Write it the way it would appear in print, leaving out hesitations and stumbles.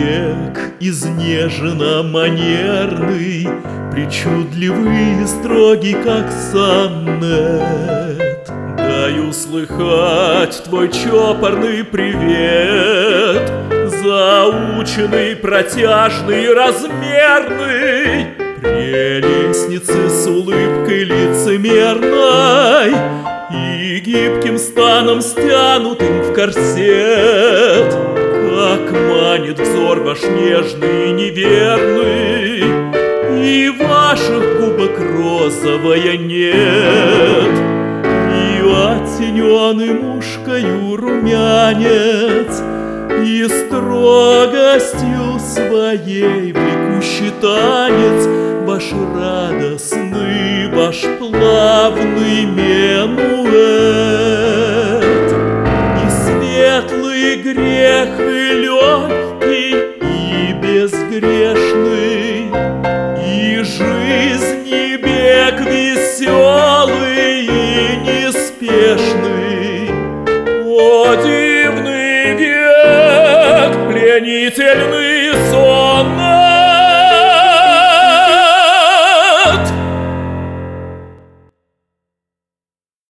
век изнеженно-манерный, причудливый и строгий, как сонет. Дай услыхать твой чопорный привет, заученный, протяжный, размерный, прелестницы с улыбкой лицемерной и гибким станом, стянутым в корсет. Как манит взор ваш нежный и неверный, и ваших губок розовая нет, и оттененный мушкою румянец, и строгостью своей влекущий танец ваш радостный, ваш плавный минуэт. И светлый грех, и легкий, и безгрешный, и жизни бег веселый и неспешный. О, дивный век, пленительный сон!